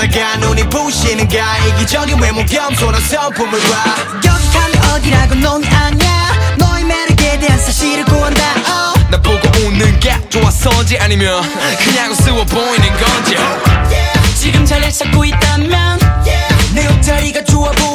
하다가 눈이 부시는가 이기적인 외모 겸손한 성품을 봐. 여기 가면 어디라고 놈이 아냐. 너의 매력에 대한 사실을 구한다. 나 보고 웃는 게 좋아서지 아니면 그냥 우스워 보이는 건지. 지금 자리를 찾고 있다면 내 옷자리가 좋아 보여.